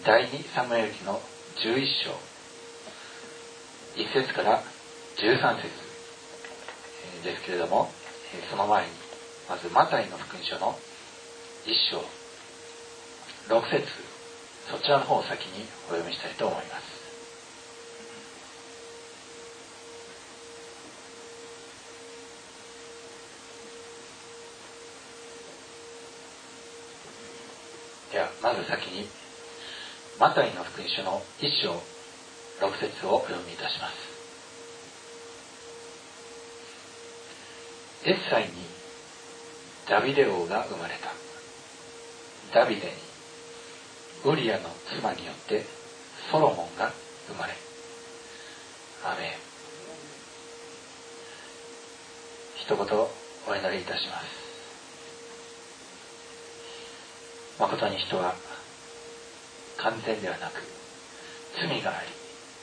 第2サムエル記の11章1節から13節ですけれども、その前にまずマタイの福音書の1章6節、そちらの方を先にお読みしたいと思います。ではまず先にマタイの福音書の1章6節をお読みいたします。エッサイにダビデ王が生まれた。ダビデにウリアの妻によってソロモンが生まれ。アーメン。一言お祈りいたします。誠に人は完全ではなく罪があり、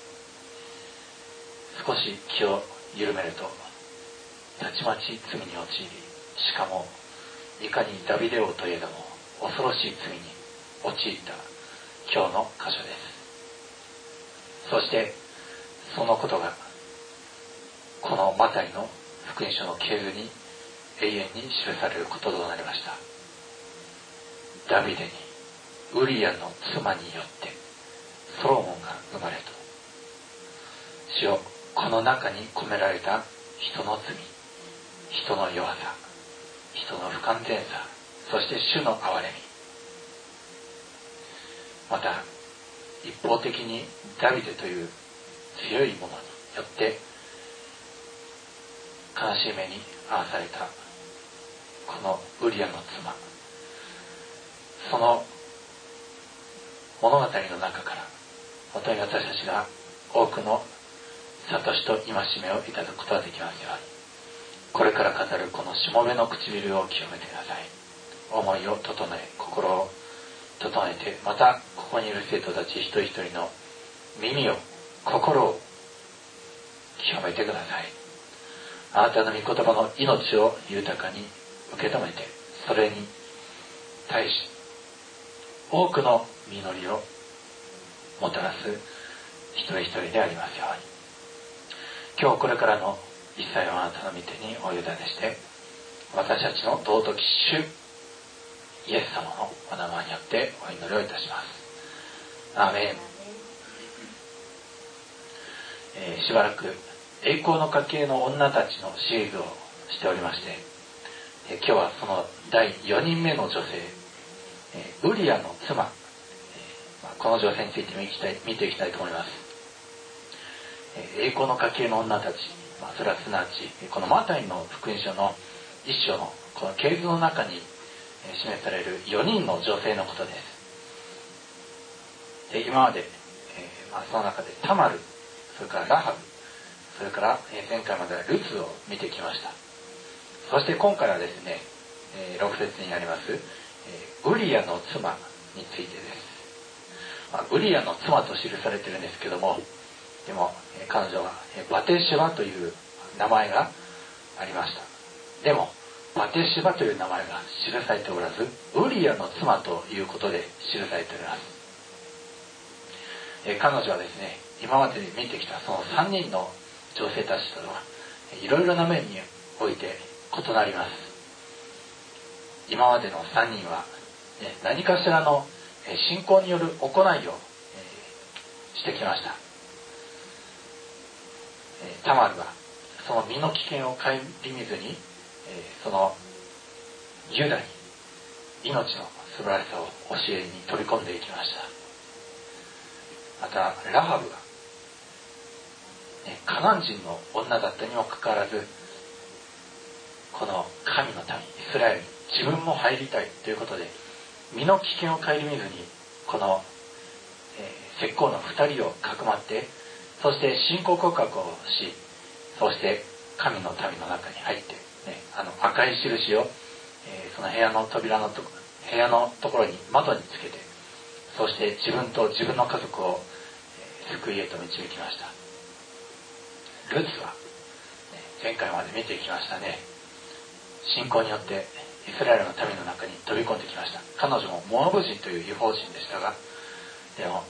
少し気を緩めるとたちまち罪に陥り、しかもいかにダビデ王といえども恐ろしい罪に陥った今日の箇所です。そしてそのことがこのマタイの福音書の系図に永遠に記されることとなりました。ダビデにウリアの妻によってソロモンが生まれと。主よ、この中に込められた人の罪、人の弱さ、人の不完全さ、そして主の憐れみ、また一方的にダビデという強い者によって悲しい目に遭わされたこのウリアの妻、その物語の中から本当に私たちが多くの諭しと戒めをいただくことができますように、これから語るこのしもべの唇を清めてください。思いを整え、心を整えて、またここにいる生徒たち一人一人の耳を、心を清めてください。あなたの御言葉の命を豊かに受け止めて、それに対し多くの実りをもたらす一人一人でありますように、今日これからの一切をあなたの御手にお委ねして、私たちの尊き主イエス様のお名前によってお祈りをいたします。アーメン。しばらく栄光の家系の女たちのシリーズをしておりまして、今日はその第4人目の女性、ウリアの妻、この女性について見ていきたいと思います。栄光の家系の女たち、それはすなわちこのマタイの福音書の一章のこの系図の中に示される4人の女性のことです。で、今まで、その中でタマル、それからラハブ、それから前回まではルツを見てきました。そして今回はですね、6節にありますウリアの妻についてです。ウリアの妻と記されているんですけども、でも彼女はバテシュバという名前がありました。でもバテシュバという名前が記されておらず、ウリアの妻ということで記されております。彼女はですね、今まで見てきたその3人の女性たちとはいろいろな面において異なります。今までの3人は何かしらの信仰による行いをしてきました。タマルはその身の危険を顧みずに、そのユダに命の素晴らしさを教えに飛び込んでいきました。またラハブは、カナン人の女だったにもかかわらず、この神の民イスラエルに自分も入りたいということで、身の危険を顧みずにこの、石膏の2人をかくまって、そして信仰告白をし、そして神の民の中に入って、赤い印を、その部屋の扉の部屋のところに窓につけて、そして自分と自分の家族を、救いへと導きました。ルツは、前回まで見てきましたね。信仰によってイスラエルの民の中に飛び込んできました。彼女もモアブ人という異邦人でしたが、 でも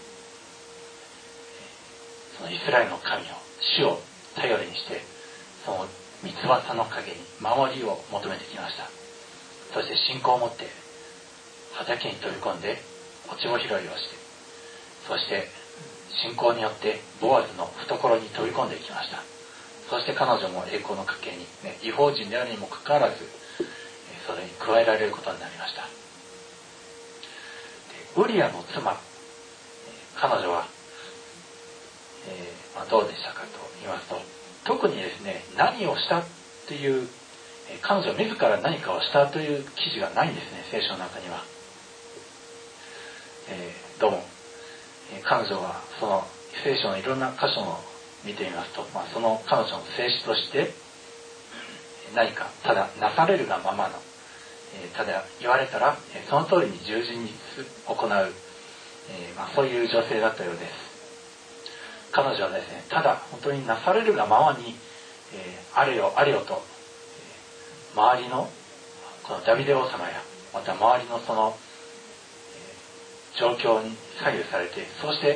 そのイスラエルの神を主を頼りにして、その三翼の陰に守りを求めてきました。そして信仰を持って畑に飛び込んで落ち穂拾いをして、そして信仰によってボアズの懐に飛び込んでいきました。そして彼女も栄光の家系に、異邦人であるにもかかわらずそれに加えられることになりました。ウリアの妻、彼女は、どうでしたかと言いますと、特にですね、何をしたという、彼女自ら何かをしたという記事がないんですね、聖書の中には。どうも、彼女はその聖書のいろんな箇所を見てみますと、その彼女の性質として何かただなされるがままの、ただ言われたらその通りに従順に行う、そういう女性だったようです。彼女はですね、ただ本当になされるがままに、あれよあれよと、周りのこのダビデ王様やまた周りのその、状況に左右されて、そして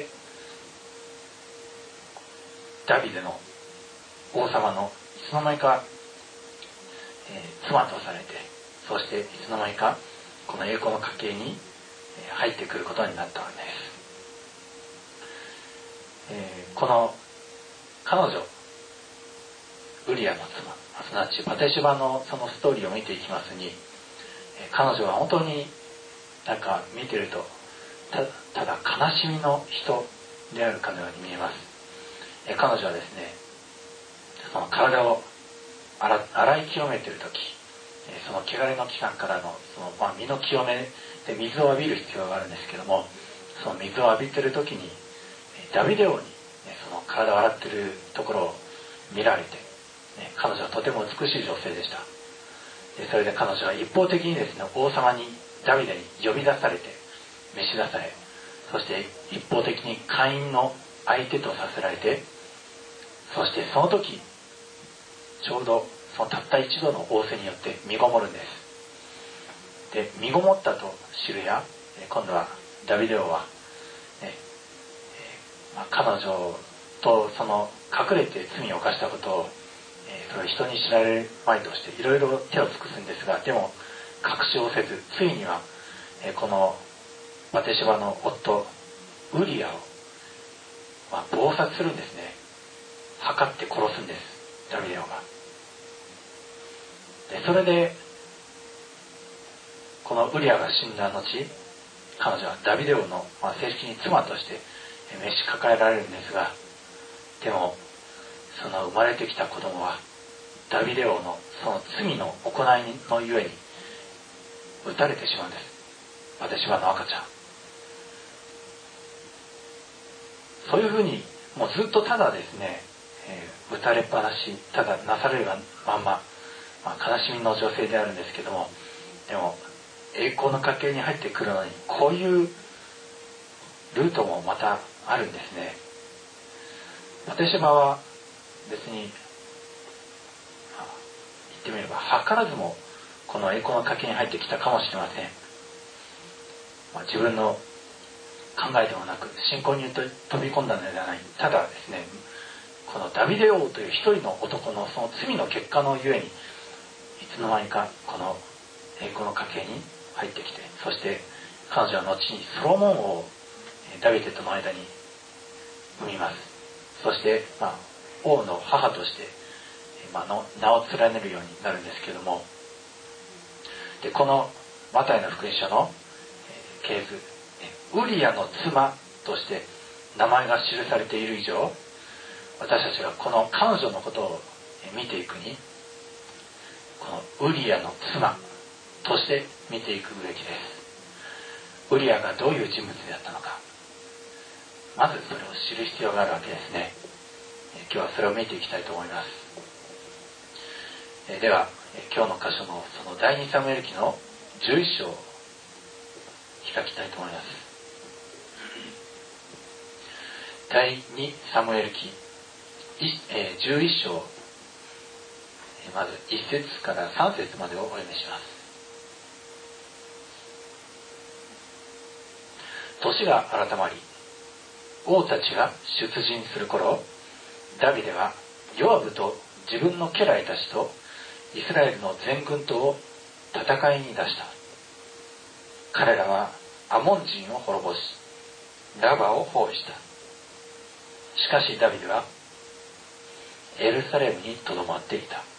ダビデの王様のいつの間にか、妻とされて、そしていつの間にかこの栄光の家系に入ってくることになったわけです。この彼女ウリアの妻、すなわちバテシバのそのストーリーを見ていきますに、彼女は本当になんか見てるとただ悲しみの人であるかのように見えます。彼女はですね、その体を洗い清めている時、その汚れの期間からのその、身の清めで水を浴びる必要があるんですけども、その水を浴びている時にダビデ王に、その体を洗っているところを見られて、彼女はとても美しい女性でした。それで彼女は一方的にですね、王様にダビデに呼び出されて召し出され、そして一方的に会員の相手とさせられて、そしてその時ちょうどそのたった一度の仰せによって身ごもるんです。で、身ごもったと知るや、今度はダビデ王は、彼女とその隠れて罪を犯したことを、それを人に知られるまいとしていろいろ手を尽くすんですが、でも確証をせず、ついには、このバテシバの夫ウリアを、謀殺するんですね。測って殺すんです、ダビデ王が。でそれでこのウリアが死んだ後、彼女はダビデ王の、正式に妻として召し抱えられるんですが、でもその生まれてきた子供はダビデ王のその罪の行いのゆえに撃たれてしまうんです。バテシバの赤ちゃん。そういうふうにもうずっとただですね、撃たれっぱなし、ただなされるがまんま、悲しみの女性であるんですけども、でも栄光の家系に入ってくるのにこういうルートもまたあるんですね。バテシバは別に言ってみれば図らずもこの栄光の家系に入ってきたかもしれません。自分の考えではなく信仰に飛び込んだのではない。ただですね、このダビデ王という一人の男のその罪の結果のゆえに、いつの間にかこの栄光の家系に入ってきて、そして彼女は後にソロモン王をダビデとの間に産みます。そして、王の母として、名を連ねるようになるんですけれども、でこのマタイの福音書の系図、ウリアの妻として名前が記されている以上、私たちがこの彼女のことを見ていくに、このウリアの妻として見ていくべきです。ウリアがどういう人物であったのか、まずそれを知る必要があるわけですね。今日はそれを見ていきたいと思います。では今日の箇所のその第2サムエル記の11章を開きたいと思います。第2サムエル記11章、まず1節から3節までをお読みします。年が改まり、 王たちが出陣する頃、ダビデはヨアブと自分の家来たちとイスラエルの全軍とを戦いに出した。彼らはアモン人を滅ぼし、ラバを包囲した。しかしダビデはエルサレムにとどまっていた。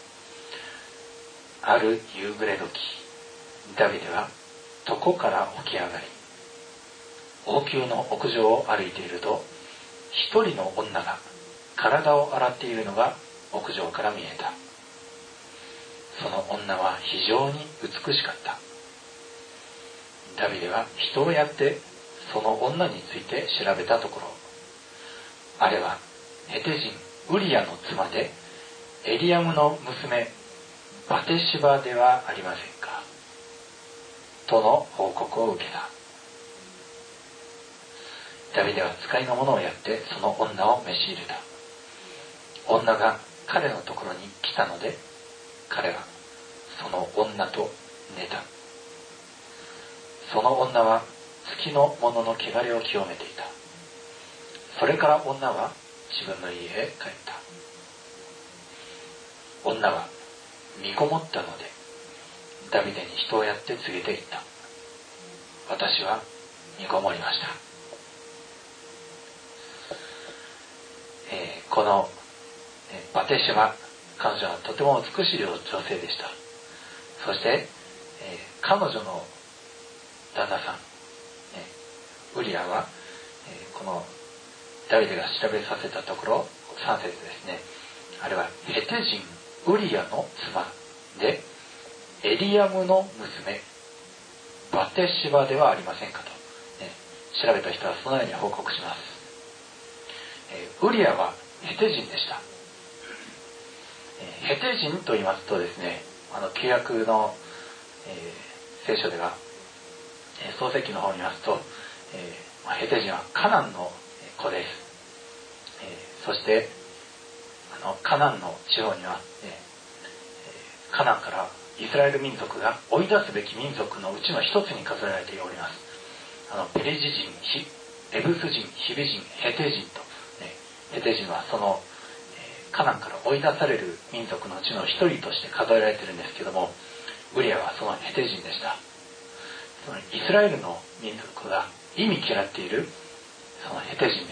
ある夕暮れ時、ダビデは床から起き上がり、王宮の屋上を歩いていると、一人の女が体を洗っているのが屋上から見えた。その女は非常に美しかった。ダビデは人をやってその女について調べたところ、あれはヘテ人ウリアの妻でエリアムの娘バテシバではありませんか、との報告を受けた。ダビデは使いの者をやってその女を召し入れた。女が彼のところに来たので、彼はその女と寝た。その女は月の者の汚れを清めていた。それから女は自分の家へ帰った。女は身ごもったので、ダビデに人をやって告げていった。私は身ごもりました。このバテシバ、彼女はとても美しい女性でした。そして、彼女の旦那さん、ウリアは、このダビデが調べさせたところ、3節ですね。あれはヘテ人ウリアの妻でエリアムの娘バテシバではありませんかと、調べた人はそのように報告します。ウリアはヘテ人でした。ヘテ人と言いますとですね、旧約の、聖書では、創世記の方を見ますと、ヘテ人はカナンの子です。そしてカナンの地方には、カナンからイスラエル民族が追い出すべき民族のうちの一つに数えられております。ペリジ人、エブス人、ヒビ人、ヘテ人と、ヘテ人はその、カナンから追い出される民族のうちの一人として数えられているんですけども、ウリアはそのヘテ人でした。そのイスラエルの民族が忌み嫌っているそのヘテ人です。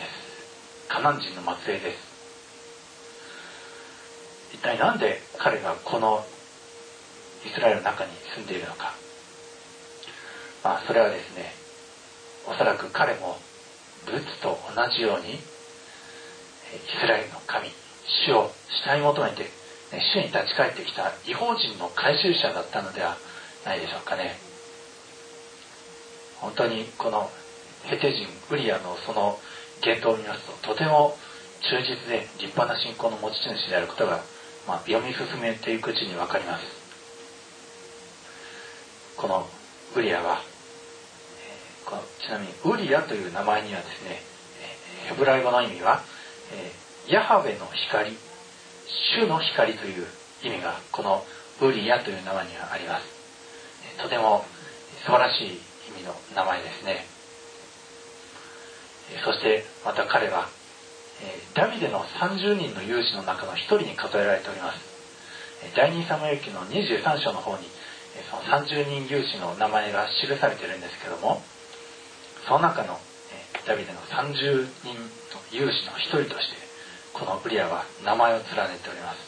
カナン人の末裔です。一体なんで彼がこのイスラエルの中に住んでいるのか。それはですね、おそらく彼もルツと同じようにイスラエルの神、主を慕い求めて主に立ち返ってきた異邦人の改宗者だったのではないでしょうかね。本当にこのヘテ人ウリアのその言動を見ますと、とても忠実で立派な信仰の持ち主であることが、読み進めていくうちに分かります。このウリアは、ちなみにウリアという名前にはですね、ヘブライ語の意味は、ヤハウェの光、主の光という意味がこのウリアという名前にはあります。とても素晴らしい意味の名前ですね。そしてまた彼はダビデの30人の勇士の中の一人に数えられております。第2サムエル記の23章の方にその30人勇士の名前が記されているんですけども、その中のダビデの30人の勇士の一人としてこのウリアは名前を連ねております。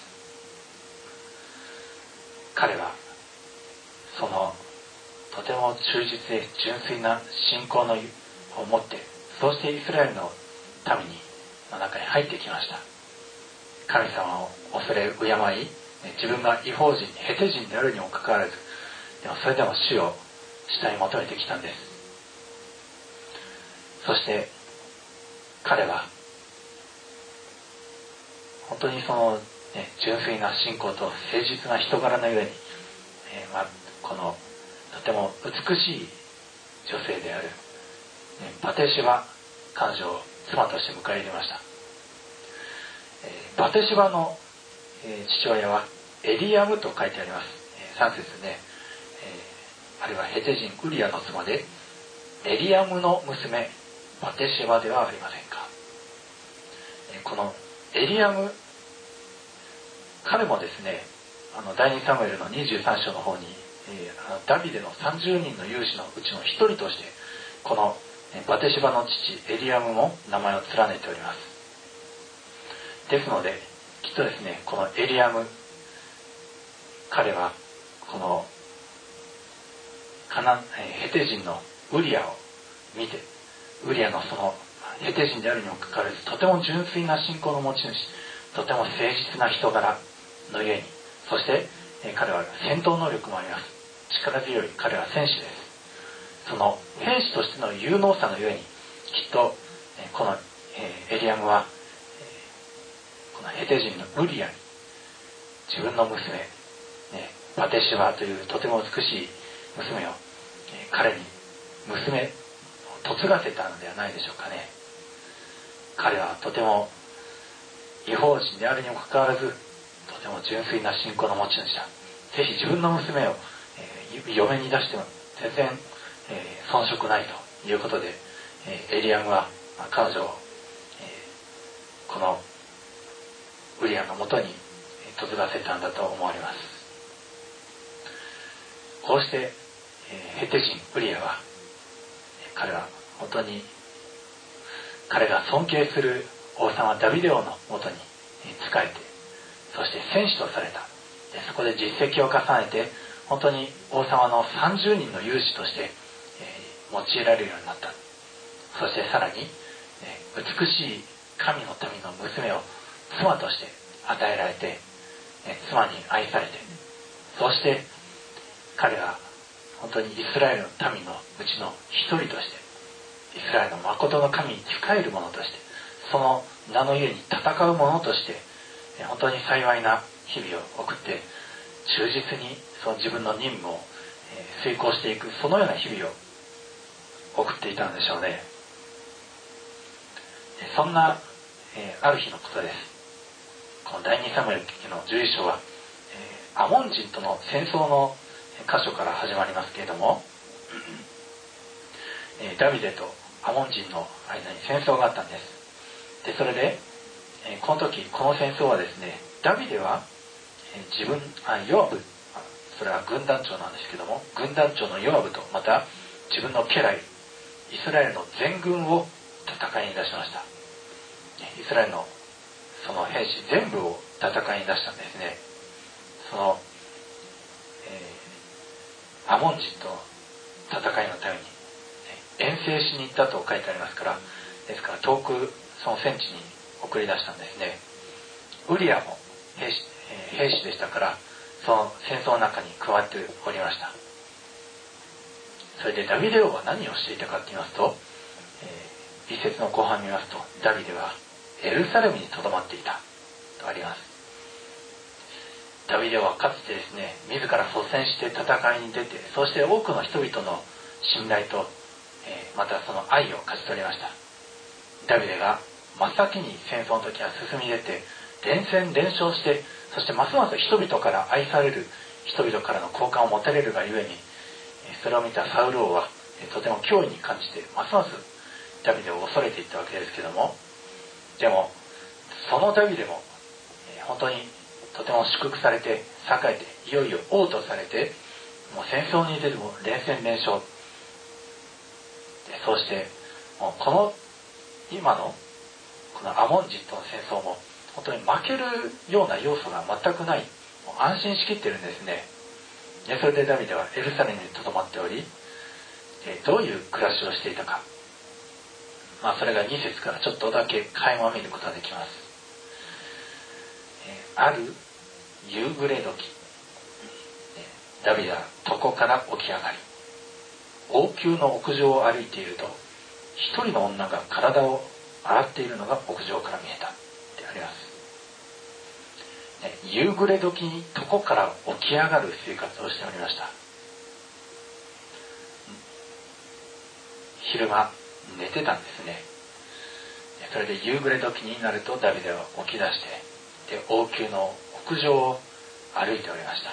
彼はそのとても忠実で純粋な信仰を持って、そうしてイスラエルの民の中に入ってきました。神様を恐れ敬い、自分が異邦人、ヘテ人であるにもかかわらず、でもそれでも主を慕い求めてきたんです。そして彼は本当にその、純粋な信仰と誠実な人柄のゆえに、このとても美しい女性である、バテシバ、彼女を妻として迎え入れました。バテシバの、父親はエリアムと書いてあります。3節でね、あるいはヘテ人ウリアの妻でエリアムの娘バテシェバではありませんか。このエリアム、彼もですね、第2サムエルの23章の方に、ダビデの30人の勇士のうちの一人としてこのバテシバの父エリアムも名前を連ねております。ですのできっとですね、このエリアム、彼はこのヘテ人のウリアを見て、ウリアのそのヘテ人であるにもかかわらずとても純粋な信仰の持ち主、とても誠実な人柄のゆえに、そして彼は戦闘能力もあります。力強い彼は戦士です。その兵士としての有能さのゆえに、きっとこのエリアムはこのヘテ人のウリアに自分の娘、バテシバというとても美しい娘を彼に娘を嫁がせたのではないでしょうかね。彼はとても異邦人であるにもかかわらずとても純粋な信仰の持ち主だ。ぜひ自分の娘を嫁に出しても全然遜色ないということで、エリアムは彼女をこのウリアのもとに嫁がせたんだと思われます。こうしてヘテ人ウリアは、彼は本当に彼が尊敬する王様ダビデ王のもとに仕えて、そして戦士とされた。そこで実績を重ねて本当に王様の30人の勇士として、用いられるようになった。そしてさらに、美しい神の民の娘を妻として与えられて、妻に愛されて、そして彼は本当にイスラエルの民のうちの一人として、イスラエルの誠の神に仕える者として、その名のゆえに戦う者として、本当に幸いな日々を送って、忠実にその自分の任務を遂行していく、そのような日々を送っていたんでしょうね。そんなある日のことです。この第2サムエル記の11章は、アモン人との戦争の箇所から始まりますけれども、ダビデとアモン人の間に戦争があったんです。でそれで、この時この戦争はですね、ダビデはヨアブ、それは軍団長なんですけども、軍団長のヨアブとまた自分の家来イスラエルの全軍を戦いに出しました。イスラエルのその兵士全部を戦いに出したんですね。その、アモン人との戦いのために、遠征しに行ったと書いてありますから、ですから遠くその戦地に送り出したんですね。ウリアも兵士でしたから、その戦争の中に加わっておりました。それでダビデ王は何をしていたかと言いますと、一節の後半見ますと、ダビデはエルサレムにとどまっていたとあります。ダビデ王はかつてですね、自ら率先して戦いに出て、そして多くの人々の信頼と、またその愛を勝ち取りました。ダビデが真っ先に戦争の時は進み出て、連戦連勝して、そしてますます人々から愛される、人々からの好感を持たれるがゆえに、それを見たサウル王はとても脅威に感じて、ますますダビデを恐れていったわけですけども、でもそのダビデも本当にとても祝福されて栄えて、いよいよ王とされて、もう戦争に出るも連戦連勝で、そうしてもうこの今のこのアモン人との戦争も本当に負けるような要素が全くない、もう安心しきってるんですね。それでダビデはエルサレムにとどまっており、どういう暮らしをしていたか、それが2節からちょっとだけ垣間見ることができます。ある夕暮れ時、ダビデは床から起き上がり、王宮の屋上を歩いていると、一人の女が体を洗っているのが屋上から見えたってあります。夕暮れ時に床から起き上がる生活をしておりました。昼間寝てたんですね。それで夕暮れ時になるとダビデは起き出して、で王宮の屋上を歩いておりました。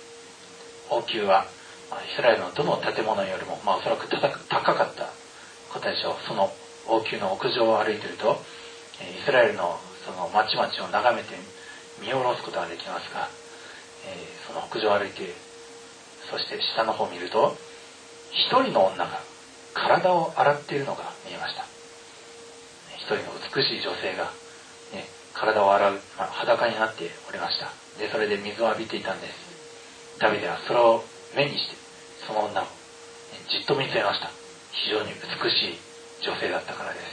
王宮はイスラエルのどの建物よりもおそらく高かったこことでしょう。その王宮の屋上を歩いていると、イスラエルのその町々を眺めて見下ろすことができますが、その屋上を歩いて、そして下の方を見ると、一人の女が体を洗っているのが見えました。一人の美しい女性が、体を洗う、裸になっておりました。で、それで水を浴びていたんです。ダビデはそれを目にして、その女をじっと見つめました。非常に美しい女性だったからです。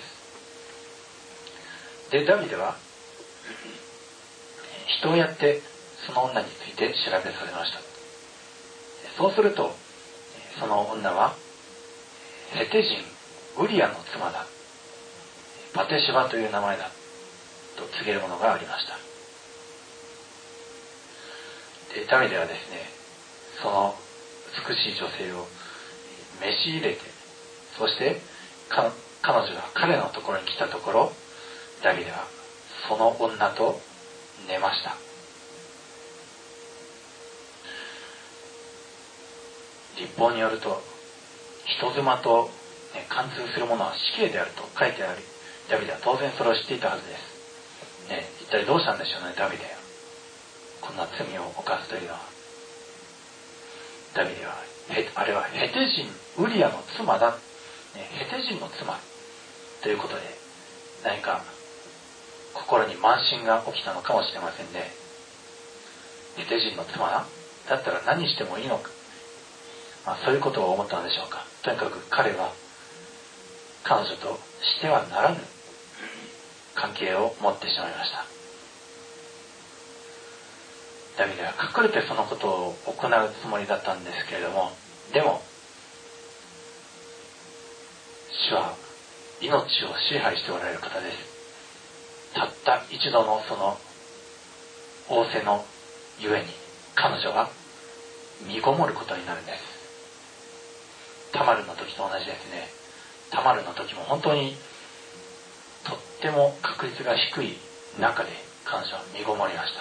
で、ダビデは人をやってその女について調べされました。そうすると、その女はヘテ人ウリアの妻だ、バテシバという名前だと告げるものがありました。で、ダビデはですね、その美しい女性を召し入れて、そして彼女が彼のところに来たところ、ダビデはその女と寝ました。律法によると、人妻と、貫通するものは死刑であると書いてあり、ダビデは当然それを知っていたはずです。一体どうしたんでしょうね、ダビデは。こんな罪を犯すというのは。ダビデは、あれはヘテ人ウリアの妻だ、ヘテ人の妻ということで、何か心に慢心が起きたのかもしれませんね。ヘテ人の妻だったら何してもいいのか、そういうことを思ったのでしょうか。とにかく彼は彼女としてはならぬ関係を持ってしまいました。ダビデは隠れてそのことを行うつもりだったんですけれども、でも主は命を支配しておられる方です。たった一度のその仰せのゆえに彼女は身ごもることになるんです。タマルの時と同じですね。タマルの時も本当にとっても確率が低い中で彼女は身ごもりました。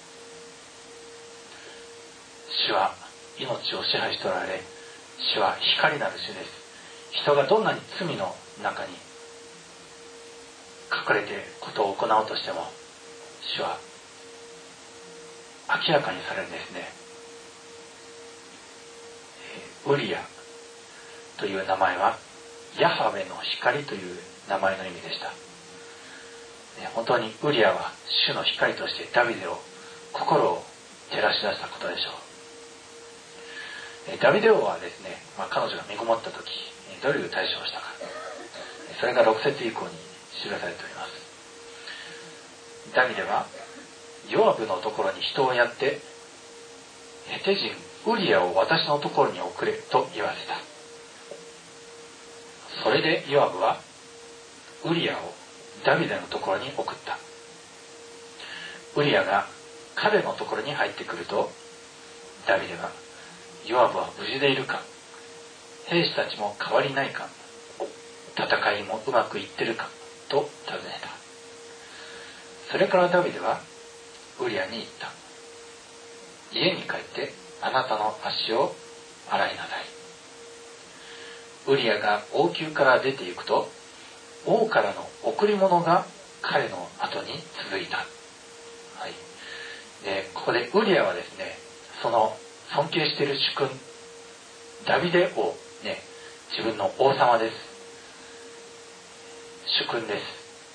主は命を支配しておられ、主は光なる主です。人がどんなに罪の中に隠れてことを行おうとしても、主は明らかにされるんですね。ウリアという名前はヤハウェの光という名前の意味でした。本当にウリアは主の光としてダビデを心を照らし出したことでしょう。ダビデ王はですね、彼女が身ごもった時どういう対処をしたか、それが6節以降に記されております。ダビデはヨアブのところに人をやって、ヘテ人ウリアを私のところに送れと言わせた。それでヨアブはウリアをダビデのところに送った。ウリアが彼のところに入ってくると、ダビデがヨアブは無事でいるか、兵士たちも変わりないか、戦いもうまくいってるかと尋ねた。それからダビデはウリアに言った。家に帰ってあなたの足を洗いなさい。ウリアが王宮から出て行くと、王からの贈り物が彼の後に続いた。で、ここでウリアはですね、その尊敬している主君ダビデ王、自分の王様です。主君です。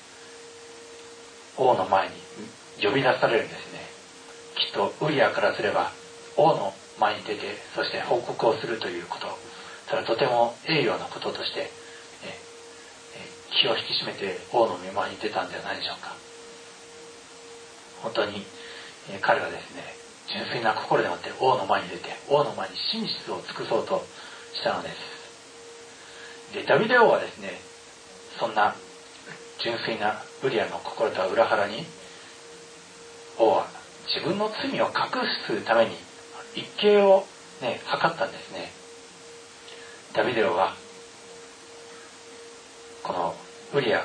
王の前に呼び出されるんですね。きっとウリアからすれば王の前に出て、そして報告をするということ、それはとても栄誉なこととして、気を引き締めて王の御前に出たんじゃないでしょうか。本当に、彼はですね、純粋な心でもって王の前に出て、王の前に真実を尽くそうとしたのです。で、ダビデ王はですね、そんな純粋なウリアの心とは裏腹に、王は自分の罪を隠すために一計を図ったんですね。ダビデ王はこのウリアが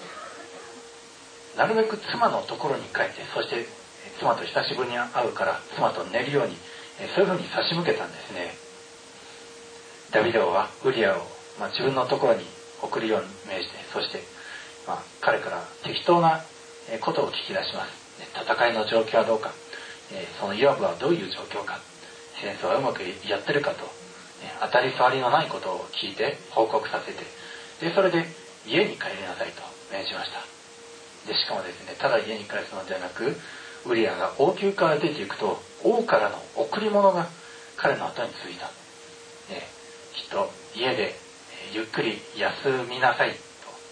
なるべく妻のところに帰って、そして妻と久しぶりに会うから妻と寝るように、そういうふうに差し向けたんですね。ダビデ王はウリアを、自分のところに送るように命じて、そして、彼から適当なことを聞き出します。戦いの状況はどうか、そのヨアブはどういう状況か、戦争はうまくやってるかと、当たり障りのないことを聞いて報告させて、でそれで家に帰りなさいと命じました。でしかもですね、ただ家に帰すのではなく、ウリアが王宮から出ていくと、王からの贈り物が彼の後に続いた。きっと家でゆっくり休みなさいと、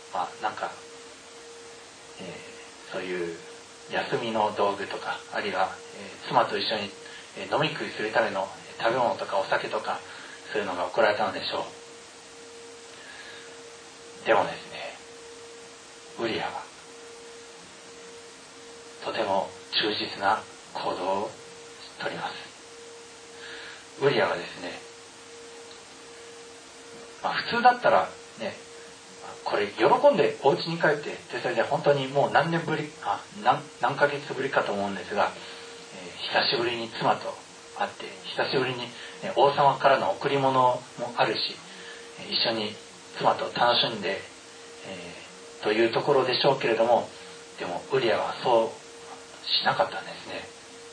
そういう休みの道具とか、あるいは妻と一緒に飲み食いするための食べ物とかお酒とか、そういうのが贈られたのでしょう。でもですね、ウリアはとても忠実な行動をとります。ウリアはですね、普通だったらね、これ喜んでお家に帰って、でそれで本当にもう何ヶ月ぶりかと思うんですが、久しぶりに妻と会って、久しぶりに王様からの贈り物もあるし、一緒に妻と楽しんで、というところでしょうけれども、でもウリアはそうしなかったんですね。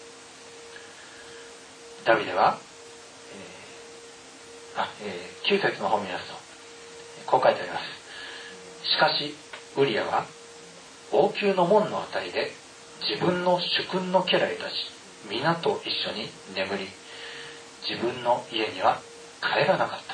ダビデは、9節の方を見ますとこう書いてあります。しかしウリアは王宮の門のあたりで自分の主君の家来たち皆と一緒に眠り、自分の家には帰らなかった。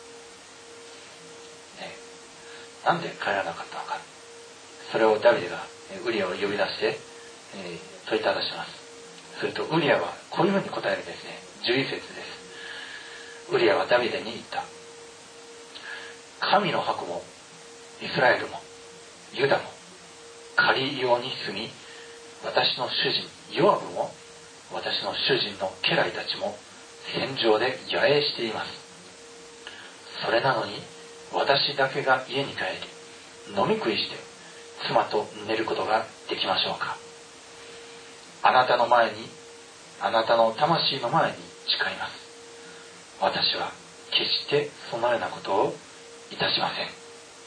なんで帰らなかったのか、それをダビデがウリアを呼び出して、問いただします。するとウリアはこういうふうに答えるんですね。11節です。ウリアはダビデに言った。神の箱もイスラエルもユダも仮用に住み、私の主人ヨアブも私の主人の家来たちも戦場で野営しています。それなのに私だけが家に帰り飲み食いして妻と寝ることができましょうか。あなたの前に、あなたの魂の前に誓います。私は決してそのようなことをいたしません。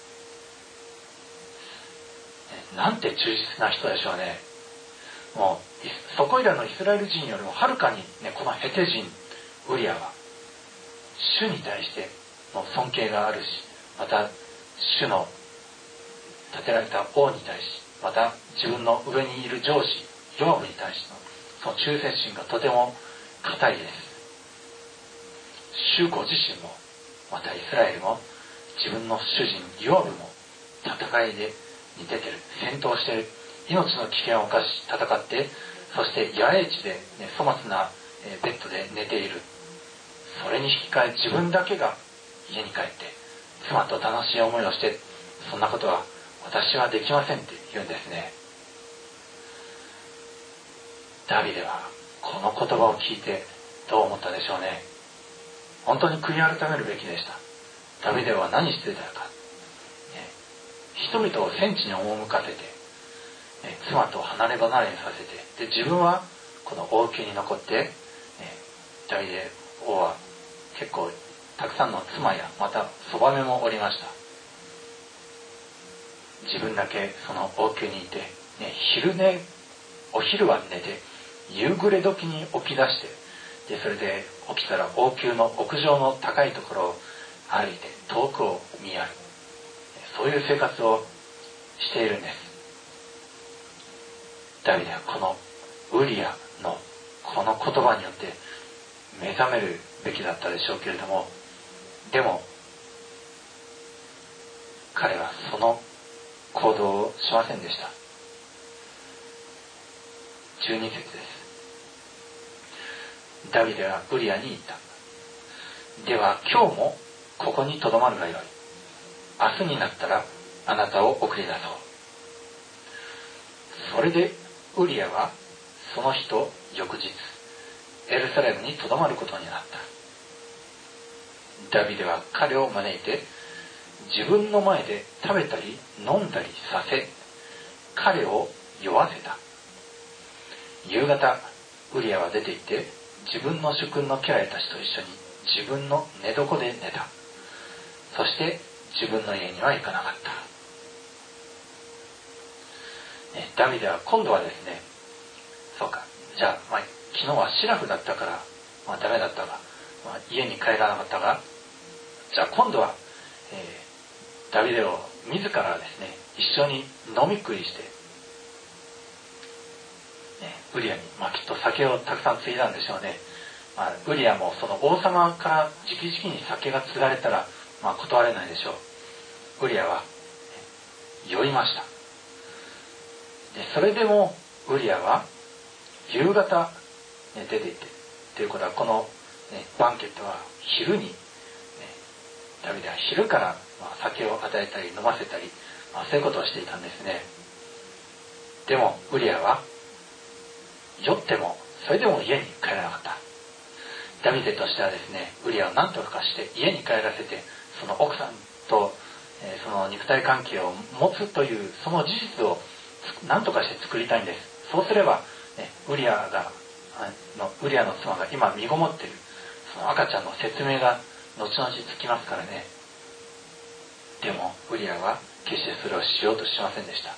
なんて忠実な人でしょうね。もうそこいらのイスラエル人よりもはるかに、このヘテ人ウリアは主に対しての尊敬があるし、また主の立てられた王に対し、また自分の上にいる上司ヨアブに対してのその忠誠心がとても固いです。主ご自身もまたイスラエルも自分の主人ヨアブも戦いでに出てる、戦闘している、命の危険を冒し戦って、そして野営地で、粗末なベッドで寝ている。それに引き換え自分だけが家に帰って妻と楽しい思いをして、そんなことは私はできませんって言うんですね。ダビデはこの言葉を聞いてどう思ったでしょうね。本当に悔い改めるべきでした。ダビデは何してたか、人々を戦地に赴かせて、妻と離れ離れにさせて、で自分はこの王宮に残って、ダビデ王は結構たくさんの妻やまたそばめもおりました。自分だけその王宮にいて、お昼は寝て夕暮れ時に起き出して、でそれで起きたら王宮の屋上の高いところを歩いて遠くを見やる、そういう生活をしているんです。ダビデはこのウリアのこの言葉によって目覚めるべきだったでしょうけれども、でも彼はその行動をしませんでした。12節です。ダビデはウリアに言った。では今日もここにとどまるがよい。明日になったらあなたを送り出そう。それでウリアはその日と翌日エルサレムにとどまることになった。ダビデは彼を招いて自分の前で食べたり飲んだりさせ、彼を酔わせた。夕方ウリアは出て行って自分の主君の家来たちと一緒に自分の寝床で寝た。そして自分の家には行かなかった。ダビデは今度はですね、そうか、じゃあ、昨日はシラフだったから、ダメだったが、家に帰らなかったが、じゃあ今度は、ダビデを自らですね、一緒に飲み食いして、ウリアに、きっと酒をたくさん継いだんでしょうね。ウリアもその王様から直々に酒が継がれたら、断れないでしょう。ウリアは酔いました。でそれでもウリアは夕方、出て行ってということは、この、バンケットは昼に、ダビデは昼から、酒を与えたり飲ませたり、そういうことをしていたんですね。でもウリアは酔ってもそれでも家に帰らなかった。ダビデとしてはですね、ウリアを何とかして家に帰らせて、その奥さんと、その肉体関係を持つというその事実を何とかして作りたいんです。そうすれば、ウリアの妻が今身ごもっているその赤ちゃんの説明が後々つきますからね。でもウリアは決してそれをしようとしませんでした。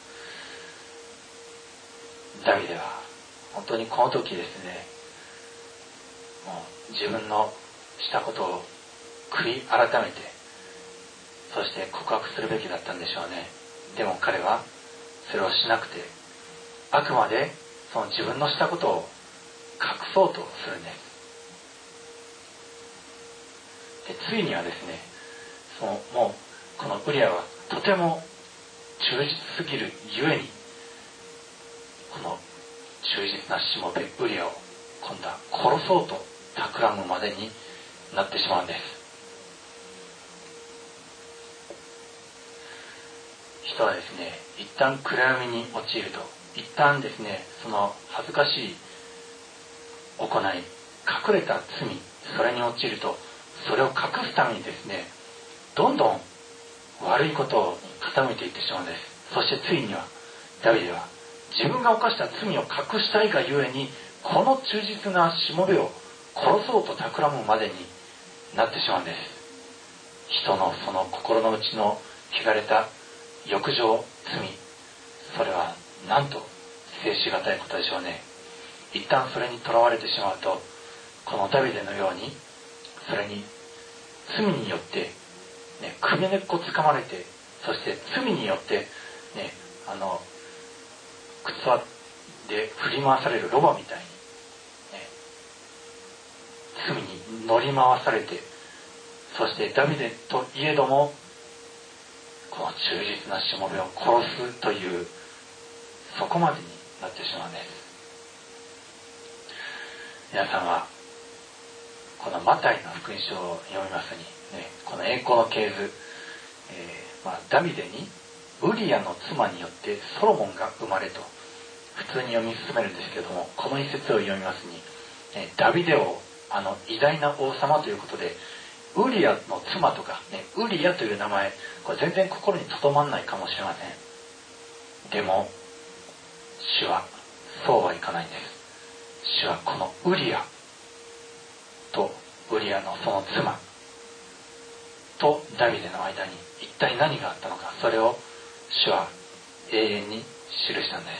ダビデは本当にこの時ですね、もう自分のしたことを悔い改めて、そして告白するべきだったんでしょうね。でも彼はそれをしなくて、あくまでその自分のしたことを隠そうとするんです。でついにはですね、もうこのウリアはとても忠実すぎるゆえに、この忠実なしもべウリアを今度は殺そうと企むまでになってしまうんです。人はですね、一旦暗闇に陥ると、一旦ですね、その恥ずかしい行い、隠れた罪、それに陥ると、それを隠すためにですね、どんどん悪いことに傾いていってしまうんです。そしてついにはダビデは自分が犯した罪を隠したいがゆえに、この忠実なしもべを殺そうと企むまでになってしまうんです。人のその心の内の汚れた欲情、罪、それはなんと制しがたいことでしょうね。一旦それにとらわれてしまうと、このダビデのようにそれに罪によって、首根っこつかまれて、そして罪によって、靴輪で振り回されるロバみたいに、罪に乗り回されて、そしてダビデといえどもこの忠実なしもべを殺すという、そこまでになってしまうんです。皆さんはこのマタイの福音書を読みますに、この栄光の系図、ダビデにウリアの妻によってソロモンが生まれと普通に読み進めるんですけれども、この一節を読みますに、ダビデ王、偉大な王様ということで、ウリアの妻とか、ウリアという名前、これ全然心にとどまらないかもしれません。でも主はそうはいかないんです。主はこのウリアとウリアのその妻とダビデの間に一体何があったのか、それを主は永遠に記したんです。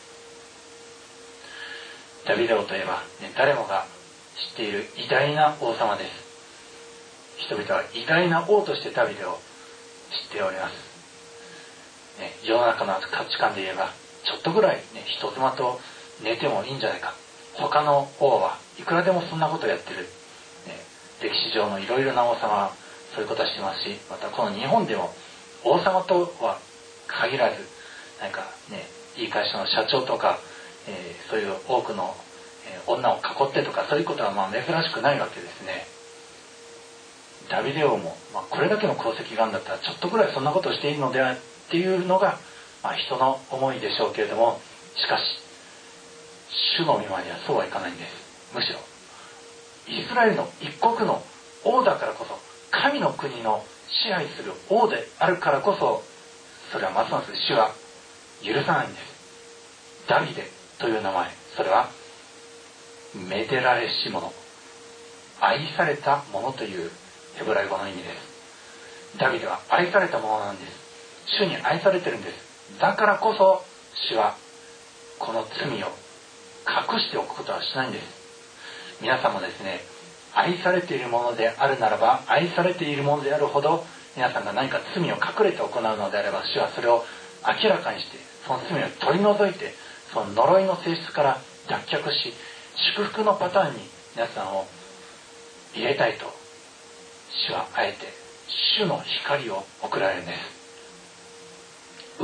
ダビデ王といえば、誰もが知っている偉大な王様です。人々は偉大な王としてダビデを知っております。世の中の価値観で言えば、ちょっとぐらい、人妻と寝てもいいんじゃないか。他の王はいくらでもそんなことをやってる。歴史上のいろいろな王様はそういうことはしてますし、またこの日本でも王様とは限らず、いい会社の社長とか、そういう多くの、女を囲ってとか、そういうことは珍しくないわけですね。ダビデ王も、これだけの功績があるんだったらちょっとぐらいそんなことをしていいのではっていうのが、人の思いでしょうけれども、しかし主の御前にはそうはいかないんです。むしろイスラエルの一国の王だからこそ、神の国の支配する王であるからこそ、それはますます主は許さないんです。ダビデという名前、それはめでられし者、愛された者というヘブライ語の意味です。 ダビデは愛されたものなんです。主に愛されてるんです。だからこそ主はこの罪を隠しておくことはしないんです。皆さんもですね、愛されているものであるならば、愛されているものであるほど、皆さんが何か罪を隠れて行うのであれば、主はそれを明らかにして、その罪を取り除いて、その呪いの性質から脱却し、祝福のパターンに皆さんを入れたいと、主はあえて主の光を送られるんです。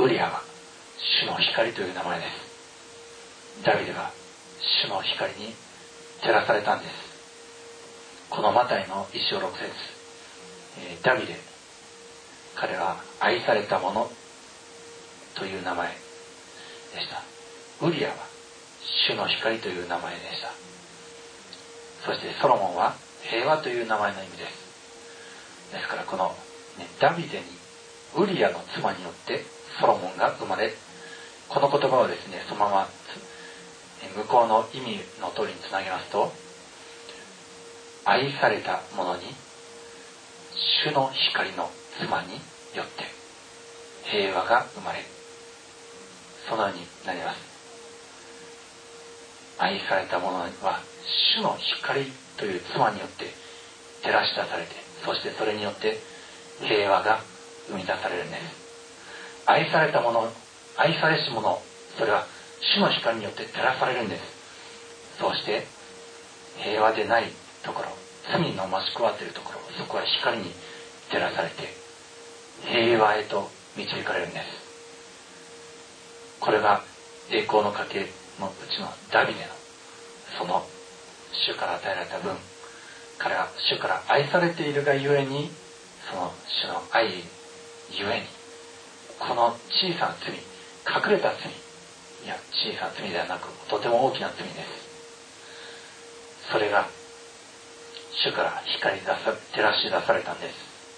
ウリアは主の光という名前です。ダビデは主の光に照らされたんです。このマタイの1章6節、ダビデ、彼は愛されたものという名前でした。ウリアは主の光という名前でした。そしてソロモンは平和という名前の意味です。ですからこの、ダビデにウリアの妻によってソロモンが生まれ、この言葉をですね、そのまま向こうの意味の通りにつなげますと、愛された者に主の光の妻によって平和が生まれる、そのようになります。愛された者は主の光という妻によって照らし出されて、そしてそれによって平和が生み出されるんです。愛された者、愛されし者、それは主の光によって照らされるんです。そうして平和でないところ、罪の増し加わっているところ、そこは光に照らされて平和へと導かれるんです。これが栄光の家系のうちのダビデのその主から与えられた分、彼は主から愛されているがゆえに、その主の愛ゆえに、この小さな罪、隠れた罪、いや小さな罪ではなくとても大きな罪です。それが主から光照らし出されたんです。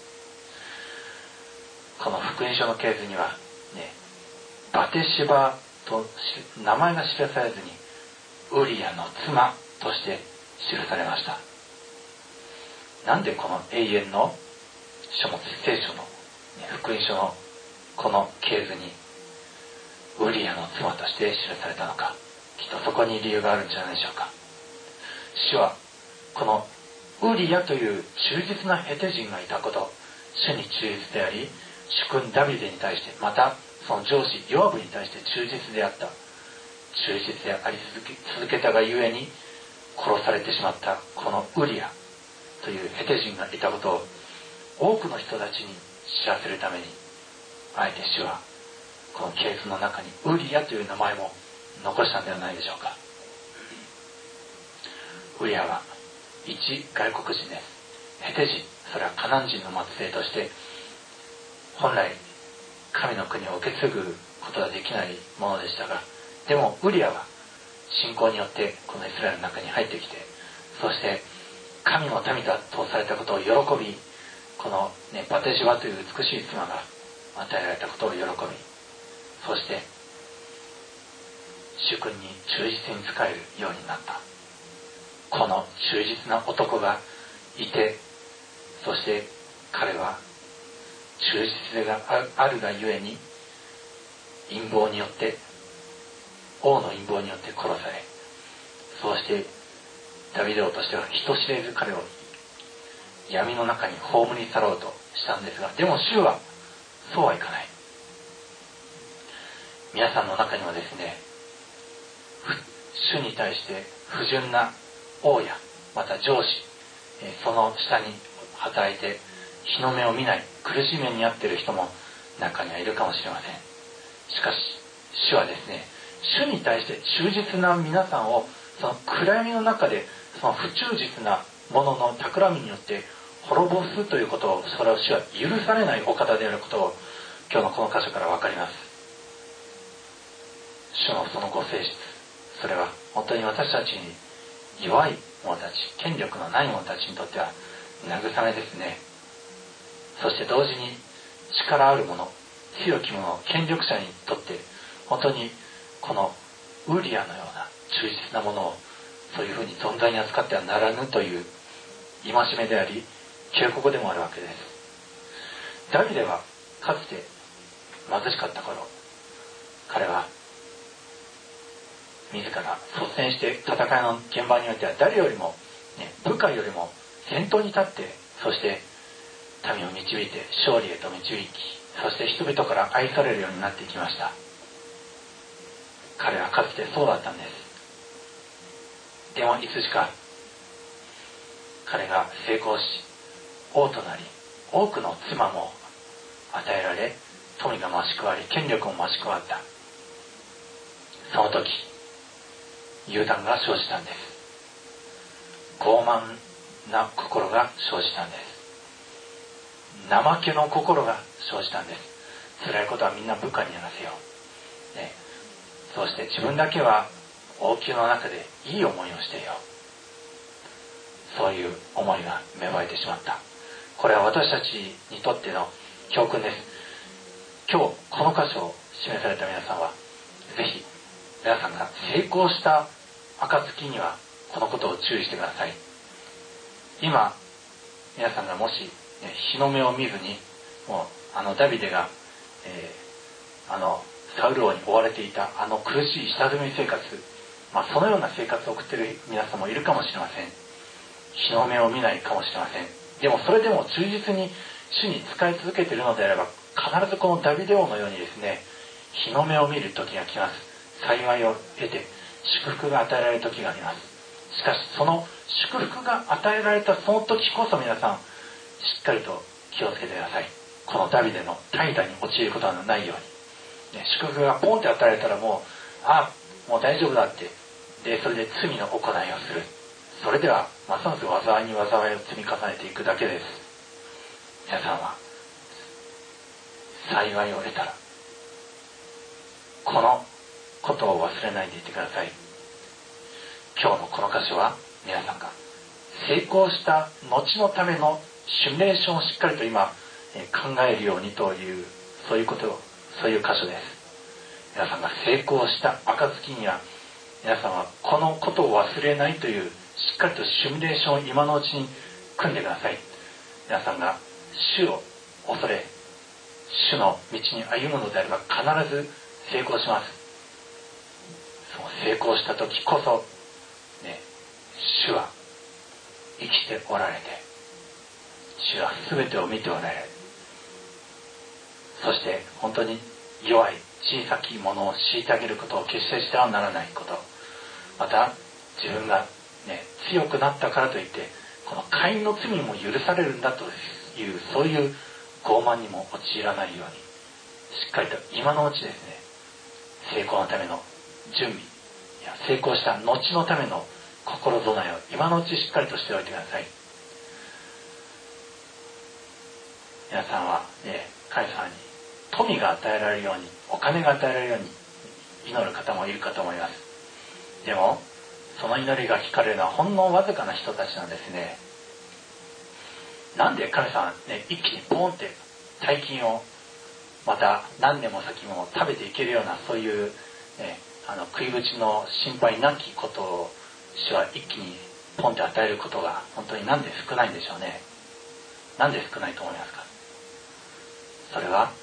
この福音書の系図にはね、バテシバと名前が記されずにウリアの妻として記されました。なんでこの永遠の書物聖書の、福音書のこの系図にウリアの妻として記されたのか、きっとそこに理由があるんじゃないでしょうか。主はこのウリアという忠実なヘテ人がいたこと、主に忠実であり、主君ダビデに対して、またその上司ヨアブに対して忠実であった、忠実であり続けたがゆえに殺されてしまったこのウリアというヘテ人がいたことを多くの人たちに知らせるために、あえて主はこの系図の中にウリアという名前も残したんではないでしょうか。ウリアは一外国人です。ヘテ人、それはカナン人の末裔として本来神の国を受け継ぐことができないものでしたが、でもウリアは信仰によってこのイスラエルの中に入ってきて、そして神の民だとされたことを喜び、この、バテシバという美しい妻が与えられたことを喜び、そして主君に忠実に仕えるようになった。この忠実な男がいて、そして彼は忠実があるがゆえに陰謀によって、王の陰謀によって殺され、そうしてダビデ王としては人知れず彼を闇の中に葬り去ろうとしたんですが、でも主はそうはいかない。皆さんの中にはですね、主に対して不純な王やまた上司、その下に働いて日の目を見ない苦しみに遭っている人も中にはいるかもしれません。しかし主はですね、主に対して忠実な皆さんをその暗闇の中でその不忠実な者の企みによって滅ぼすということを、それを主は許されないお方であることを今日のこの箇所から分かります。主のそのご性質、それは本当に私たちに弱い者たち、権力のない者たちにとっては慰めですね。そして同時に力ある者、強き者、権力者にとって本当にこのウリアのような忠実なものをそういうふうに存在に扱ってはならぬという戒めであり警告でもあるわけです。 ダビデはかつて貧しかった頃、彼は自ら率先して戦いの現場においては誰よりも、部下よりも先頭に立って、そして民を導いて勝利へと導き、そして人々から愛されるようになっていきました。彼はかつてそうだったんです。でもいつしか彼が成功し王となり、多くの妻も与えられ、富が増し加わり、権力も増し加わった。その時油断が生じたんです。傲慢な心が生じたんです。怠けの心が生じたんです。辛いことはみんな部下にやらせよう、そうして自分だけは王宮の中でいい思いをしていよう、そういう思いが芽生えてしまった。これは私たちにとっての教訓です。今日この箇所を示された皆さんは、ぜひ皆さんが成功した暁にはこのことを注意してください。今皆さんがもし、日の目を見ずに、もうダビデが、サウル王に追われていた苦しい下積み生活、そのような生活を送っている皆さんもいるかもしれません。日の目を見ないかもしれません。でもそれでも忠実に主に仕え続けているのであれば、必ずこのダビデ王のようにですね、日の目を見る時が来ます。幸いを得て祝福が与えられる時があります。しかしその祝福が与えられたその時こそ、皆さんしっかりと気をつけてください。このダビデの怠惰に陥ることはないように、祝福がポンって与えられたらもう大丈夫だって、それで罪の行いをする。それではますます災いに災いを積み重ねていくだけです。皆さんは幸いを得たらこのことを忘れないでいてください。今日のこの箇所は皆さんが成功した後のためのシミュレーションをしっかりと今考えるようにという、そういう箇所です。皆さんが成功した暁には、皆さんはこのことを忘れないというしっかりとシミュレーションを今のうちに組んでください。皆さんが主を恐れ、主の道に歩むのであれば必ず成功します。そう成功した時こそ、主は生きておられて、主は全てを見ておられる。そして本当に弱い小さきものを虐げることを決してしてはならないこと、また自分が、強くなったからといってこのカインの罪も許されるんだという、そういう傲慢にも陥らないように、しっかりと今のうちですね、成功のための準備や成功した後のための心備えを今のうちしっかりとしておいてください。皆さんは、神様に富が与えられるように、お金が与えられるように祈る方もいるかと思います。でもその祈りが聞かれるのはほんのわずかな人たちなんですね。なんで神様は、一気にポンって大金をまた何年も先も食べていけるような、そういう、食い口の心配なきことを主は一気にポンって与えることが本当になんで少ないんでしょうね。なんで少ないと思いますか。それは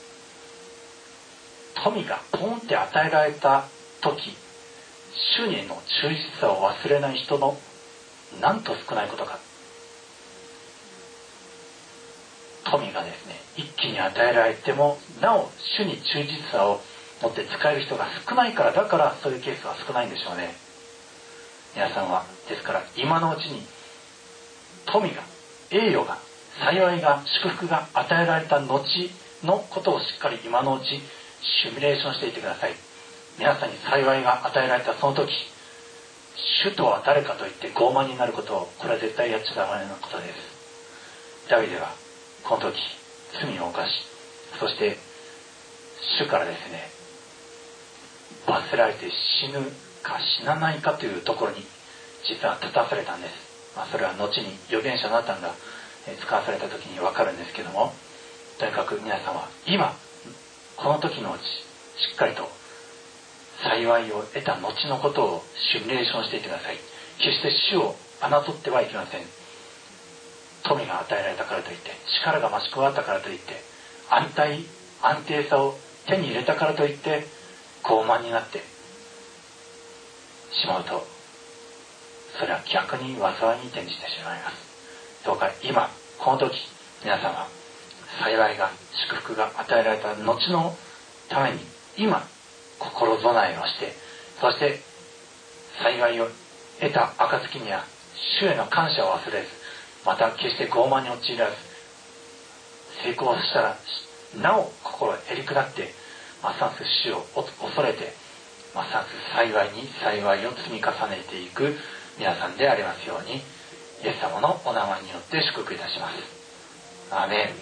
富がポンって与えられた時、主にの忠実さを忘れない人のなんと少ないことか。富がですね、一気に与えられてもなお主に忠実さを持って使える人が少ないから、だからそういうケースは少ないんでしょうね。皆さんはですから今のうちに富が、栄誉が、幸いが、祝福が与えられた後のことをしっかり今のうちシミュレーションしていてください。皆さんに幸いが与えられたその時、主とは誰かと言って傲慢になることを、これは絶対やっちゃダメなことです。ダビデはこの時罪を犯し、そして主からですね、罰せられて死ぬか死なないかというところに実は立たされたんです。それは後に預言者ナタンが使わされた時に分かるんですけども、とにかく皆さんは今この時のうちしっかりと幸いを得た後のことをシミュレーションしていてください。決して主を侮ってはいけません。富が与えられたからといって、力が増し加わったからといって安定さを手に入れたからといって傲慢になってしまうと、それは逆に災いに転じてしまいます。どうか今この時、皆様幸いが祝福が与えられた後のために今心備えをして、そして幸いを得た暁には主への感謝を忘れず、また決して傲慢に陥らず、成功したらなお心へり下って、ますます主を恐れて、ますます幸いに幸いを積み重ねていく皆さんでありますように、イエス様のお名前によって祝福いたします。アーメン。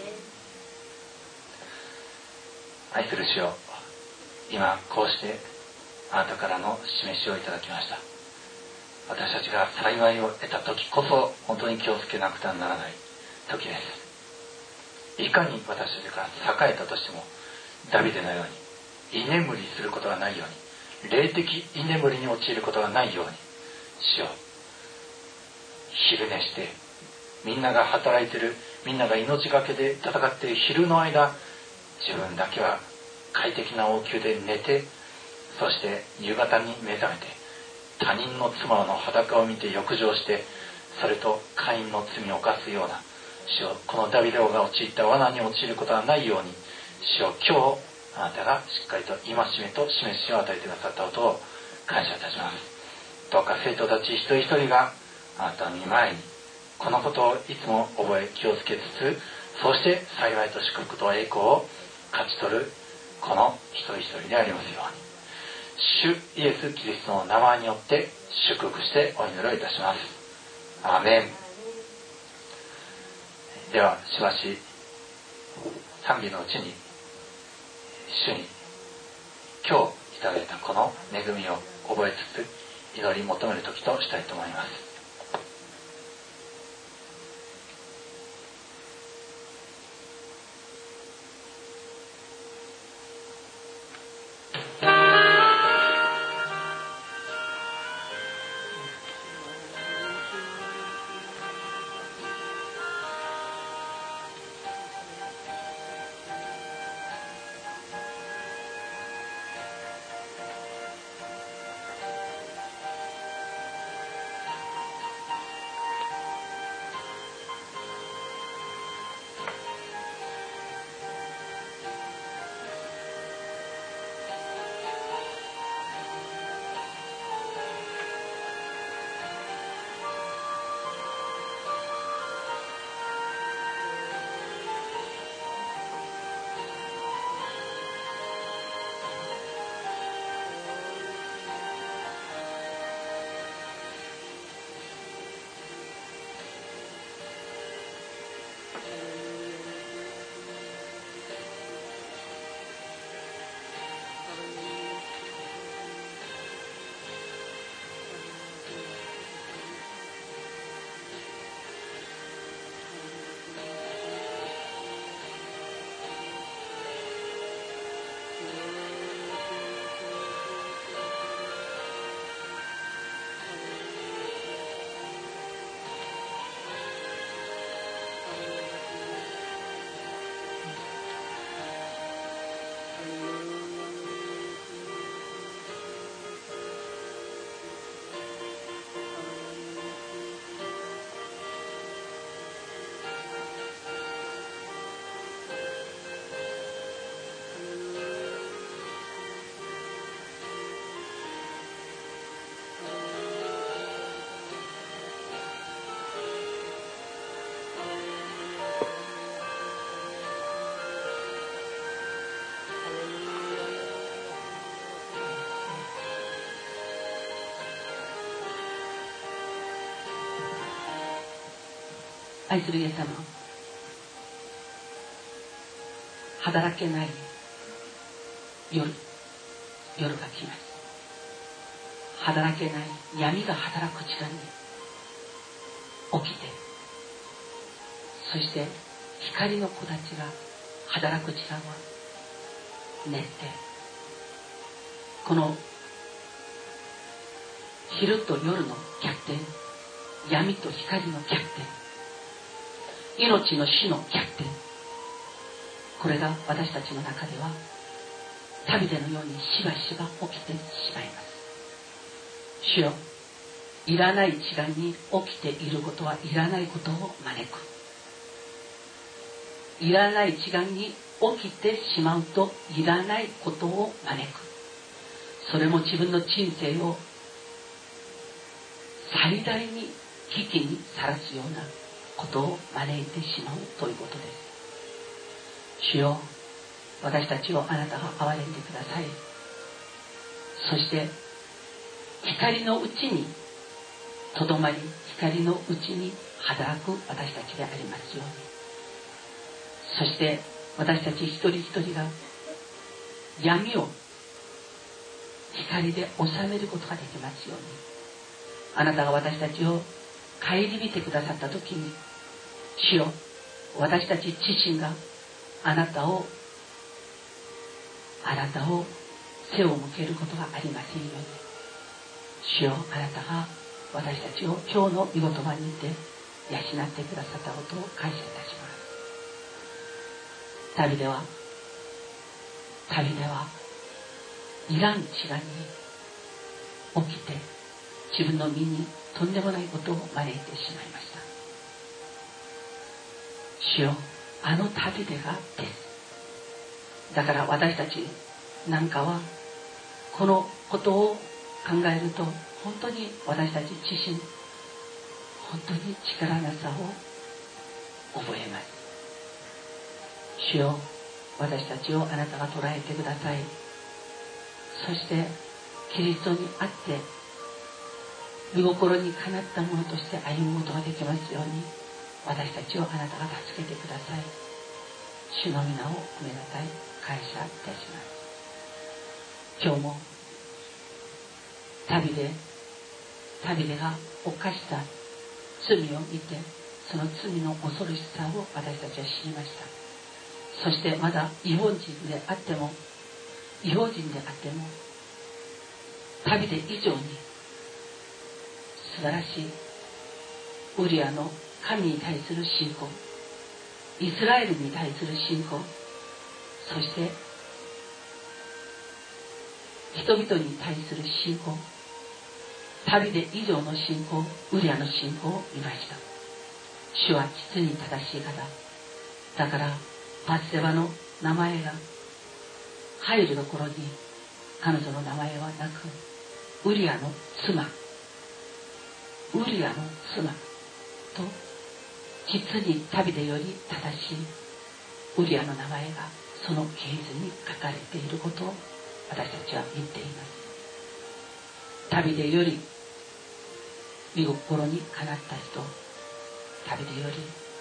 愛する主よ、今こうしてあなたからの示しをいただきました。私たちが幸いを得た時こそ本当に気をつけなくてはならない時です。いかに私たちが栄えたとしても、ダビデのように居眠りすることがないように、霊的居眠りに陥ることがないように、主よ、昼寝してみんなが働いてる、みんなが命がけで戦っている昼の間、自分だけは快適な王宮で寝て、そして夕方に目覚めて他人の妻の裸を見て浴場して、それとカインの罪を犯すような、主よ、このダビデ王が陥った罠に陥ることはないように、主よ、今日あなたがしっかりと戒めと示しを与えてくださったことを感謝いたします。どうか生徒たち一人一人があなたの御前にこのことをいつも覚え気をつけつつ、そして幸いと祝福と栄光を勝ち取るこの一人一人でありますように、主イエス・キリストの名前によって祝福してお祈りをいたします。アーメン。ではしばし賛美のうちに主に今日いただいたこの恵みを覚えつつ祈り求める時としたいと思います。 愛するイエス様、働けない夜が来ます。働けない闇が働く時間に起きて、そして光の子たちが働く時間は寝て、この昼と夜の逆転、闇と光の逆転、命の死の逆転、 これが私たちの中では旅でのようにしばしば起きてしまいます。主よ、いらない時間に起きていることはいらないことを招く。いらない時間に起きてしまうといらないことを招く。それも自分の人生を最大に危機にさらすようなことを招いてしまうということです。主よ、私たちをあなたが憐れんでください。そして光のうちにとどまり、光のうちに働く私たちでありますように。そして私たち一人一人が闇を光で収めることができますように。あなたが私たちを顧みてくださった時に、主よ、私たち自身があなたを背を向けることがありませんように。主よ、あなたが私たちを今日の御言葉にて養ってくださったことを感謝いたします。旅ではいらん時間に起きて自分の身にとんでもないことを招いてしまいました。主よ、あの旅でがです。だから私たちなんかはこのことを考えると本当に私たち自身本当に力なさを覚えます。主よ、私たちをあなたが捉えてください。そしてキリストにあって御心にかなったものとして歩むことができますように、私たちをあなたが助けてください。主の皆を褒めなさい感謝いたします。今日も旅でが犯した罪を見て、その罪の恐ろしさを私たちは知りました。そしてまだ違法人であっても旅で以上に素晴らしいウリアの神に対する信仰、イスラエルに対する信仰、そして人々に対する信仰、旅で以上の信仰、ウリアの信仰を見ました。主は実に正しい方だから、バツセバの名前が入るところに彼女の名前はなく、ウリアの妻と、実に旅でより正しいウリアの名前がその系図に書かれていることを私たちは見ています。旅でより御心にかなった人、旅でより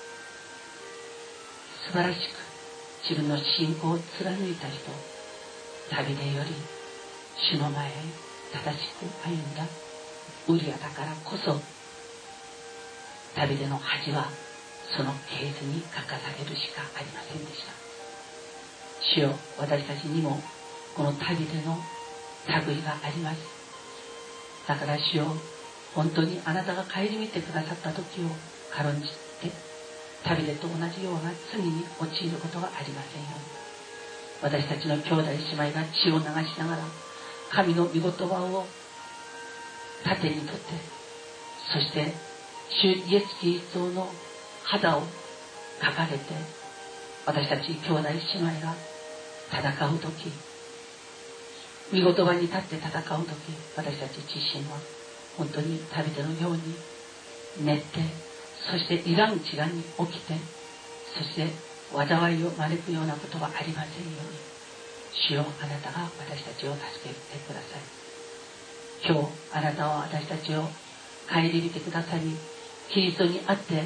素晴らしく自分の信仰を貫いた人、旅でより主の前へ正しく歩んだウリアだからこそ、旅での恥はその系図に書かされるしかありませんでした。主よ、私たちにもこの旅での類があります。だから主よ、本当にあなたが顧みてくださった時を軽んじて、旅でと同じような罪に陥ることがありませんように。私たちの兄弟姉妹が血を流しながら神の御言葉を盾にとって、そして主イエス・キリストの肌を掲げて、私たち兄弟姉妹が戦う時、御言葉に立って戦う時、私たち自身は本当に旅でのように寝て、そしていらん時間に起きて、そして災いを招くようなことはありませんように、主よ、あなたが私たちを助けてください。今日あなたは私たちを顧みてくださり、キリストにあって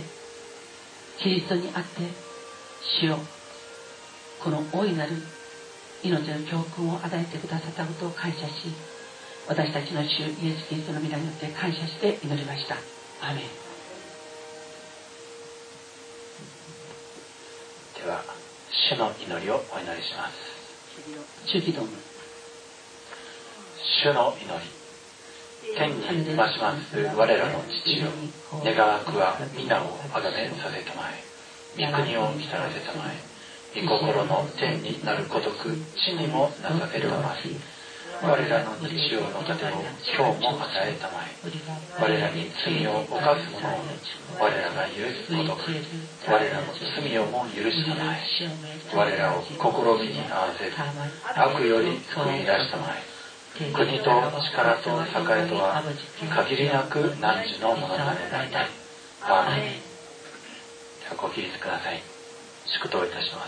主よ、この大いなる命の教訓を与えてくださったことを感謝し、私たちの主イエス・キリストの皆によって感謝して祈りました。アーメン。 では主の祈りをお祈りします。 中祈祷。 主の祈り。天に増します我らの父よ、願わくは皆をあがめさせたまえ、御国を来たらせたまえ、 御心の天になるごとく地にもなさせるまい。我らの日曜の糧を今日も与えたまえ。我らに罪を犯す者を我らが許すごとく我らの罪をも許したまえ。我らを試みに合わせる悪より救い出したまえ。国と力と栄とは限りなく汝のものなれなりたい。アーメン。ではご起立ください。祝祷いたします。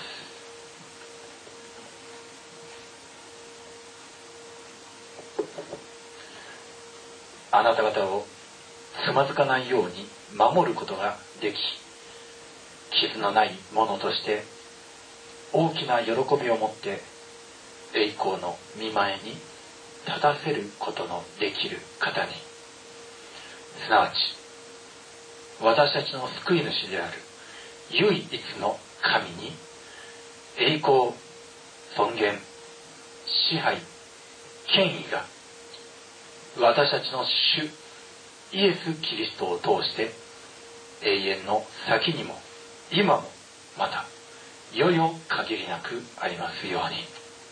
あなた方をつまずかないように守ることができ、傷のないものとして大きな喜びを持って栄光の御前に立たせることのできる方に、すなわち私たちの救い主である唯一の神に栄光、尊厳、支配、権威が私たちの主イエス・キリストを通して永遠の先にも今もまたいよいよ限りなくありますように。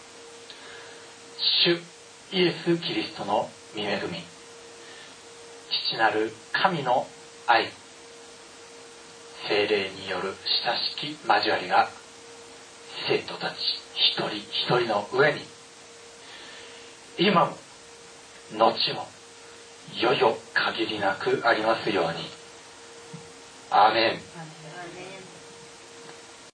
主イエス・キリストの御恵み、父なる神の愛、聖霊による親しき交わりが生徒たち一人一人の上に今も後もいよいよ限りなくありますように。アーメン。